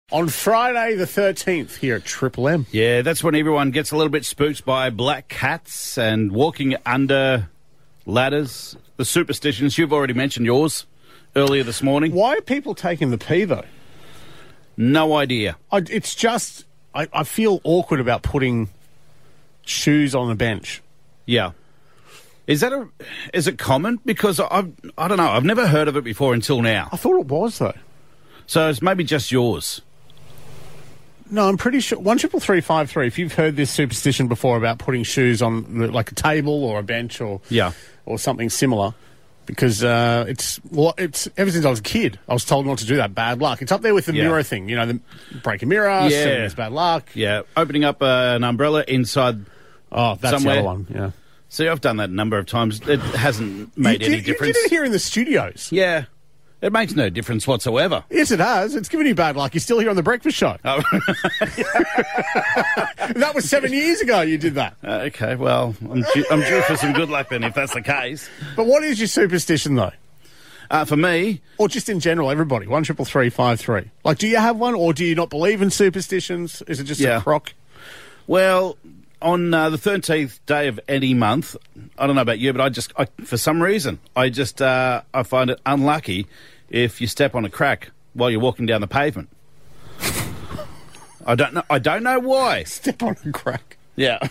On Friday the 13th here at Triple M. Yeah, that's when everyone gets a little bit spooked by black cats and walking under ladders. The superstitions, you've already mentioned yours earlier this morning. Why are people taking the pee, though? No idea. It's just, I feel awkward about putting shoes on the bench. Yeah. Is it common? Because I don't know. I've never heard of it before until now. I thought it was, though. So it's maybe just yours. No, I'm pretty sure. 133353. If you've heard this superstition before about putting shoes on like a table or a bench or something similar, because it's ever since I was a kid, I was told not to do that. Bad luck. It's up there with the mirror thing. You know, the break a mirror. Yeah, it's bad luck. Yeah, opening up an umbrella inside. Oh, that's somewhere. the other one. Yeah. See, I've done that a number of times. It hasn't made any difference. You did it here in the studios. Yeah. It makes no difference whatsoever. Yes, it has. It's given you bad luck. You're still here on The Breakfast Show. Oh. That was 7 years ago you did that. Okay, well, I'm due for some good luck then, if that's the case. But what is your superstition, though? For me... Or just in general, everybody, 133353. Like, do you have one, or do you not believe in superstitions? Is it just a crock? Well... On the 13th day of any month, I don't know about you, but for some reason, I find it unlucky if you step on a crack while you're walking down the pavement. I don't know why. Step on a crack. Yeah.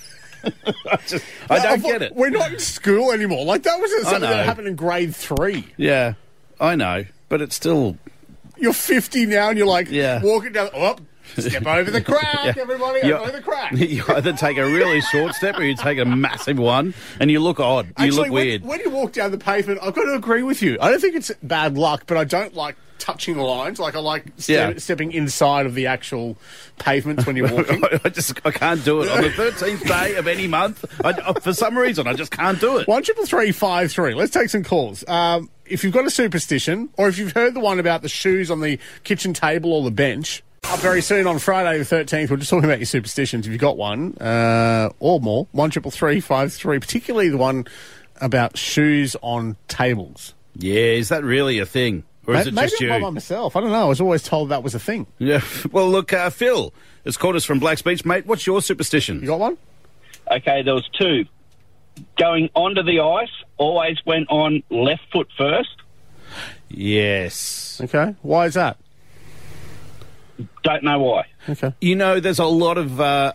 I don't get it. We're not in school anymore. Like, that was something that happened in grade 3. Yeah, I know, but it's still... You're 50 now and you're like walking down... Step over the crack, everybody. Over the crack. You either take a really short step or you take a massive one, and you look odd. You look weird. When you walk down the pavement, I've got to agree with you. I don't think it's bad luck, but I don't like touching the lines. Like, I like stepping inside of the actual pavements when you're walking. I can't do it. On the 13th day of any month, for some reason, I just can't do it. 133353. Let's take some calls. If you've got a superstition, or if you've heard the one about the shoes on the kitchen table or the bench... Up very soon on Friday the 13th, we're just talking about your superstitions, if you've got one, or more, 133353, particularly the one about shoes on tables. Yeah, is that really a thing? Or is it just you? Maybe I'm by myself. I don't know. I was always told that was a thing. Yeah. Well, look, Phil has called us from Blacks Beach. Mate, what's your superstition? You got one? Okay, there was two. Going onto the ice, always went on left foot first. Yes. Okay. Why is that? Don't know why. Okay. You know, there's a lot of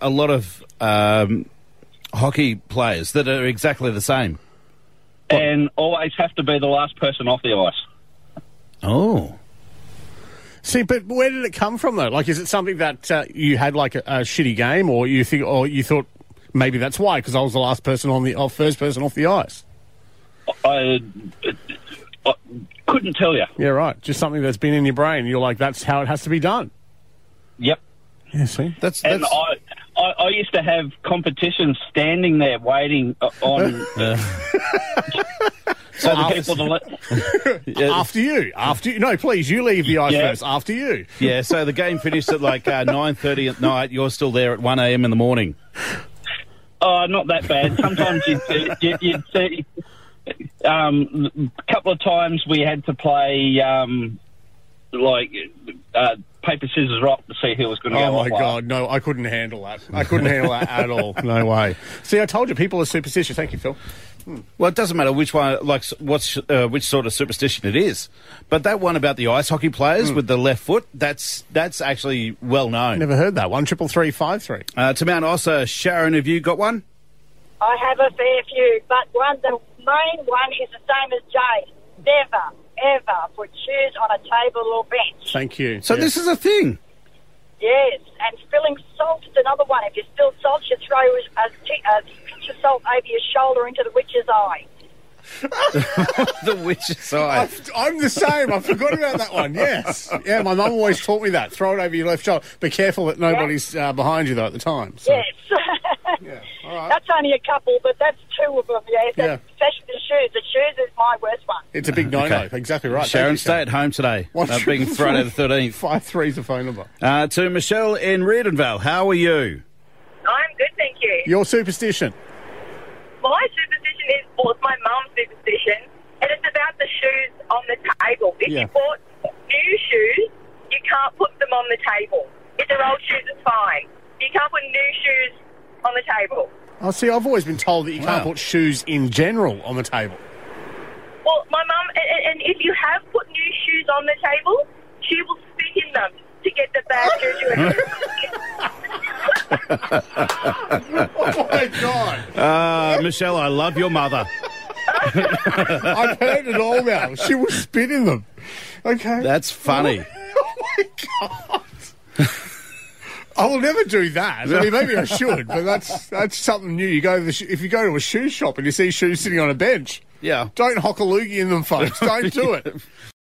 hockey players that are exactly the same. And always have to be the last person off the ice. Oh. See, but where did it come from, though? Like, is it something that you had, like, a shitty game, or you thought maybe that's why, because I was the last person first person off the ice? I couldn't tell you. Yeah, right. Just something that's been in your brain. You're like, that's how it has to be done. Yep. Yeah, see? And I used to have competitions standing there waiting on so the people to After you. No, please, you leave the ice first. After you. Yeah, so the game finished at like 9:30 at night. You're still there at 1 a.m. in the morning. Oh, not that bad. Sometimes you'd see... a couple of times we had to play paper, scissors, rock to see who was going to go. Oh, my God. No, I couldn't handle that. I couldn't handle that at all. No way. See, I told you, people are superstitious. Thank you, Phil. Well, it doesn't matter which one, like which sort of superstition it is. But that one about the ice hockey players with the left foot, that's actually well known. Never heard that. 133353. To Mount Isa, Sharon, have you got one? I have a fair few, but the main one is the same as Jay. Never, ever put shoes on a table or bench. Thank you. So this is a thing? Yes, and spilling salt is another one. If you spill salt, you throw a pinch of salt over your shoulder into the witch's eye. The witch's eye. I'm the same. I forgot about that one. Yes. Yeah, my mum always taught me that. Throw it over your left shoulder. Be careful that nobody's behind you, though, at the time. So. Yes. Yeah. All right. That's only a couple, but that's two of them, yeah. Especially the shoes. The shoes is my worst one. It's a big no-no. Okay. Exactly right. Sharon, stay at home today. Being Friday the 13th. 53 is the phone number. To Michelle in Reardonvale, how are you? I'm good, thank you. Your superstition? My superstition is, well, it's my mum's superstition, and it's about the shoes on the table. If you bought new shoes, you can't put them on the table. If they're old shoes, it's fine. You can't put new shoes on the table. Oh, see, I've always been told that you can't Wow. put shoes in general on the table. Well, my mum, and if you have put new shoes on the table, she will spit in them to get the bad juju. Oh, my God. Michelle, I love your mother. I've heard it all now. She will spit in them. Okay. That's funny. Oh, my God. I will never do that. I mean, maybe I should, but that's something new. You go to if you go to a shoe shop and you see shoes sitting on a bench, Yeah. don't hock a loogie in them, folks. Don't do it.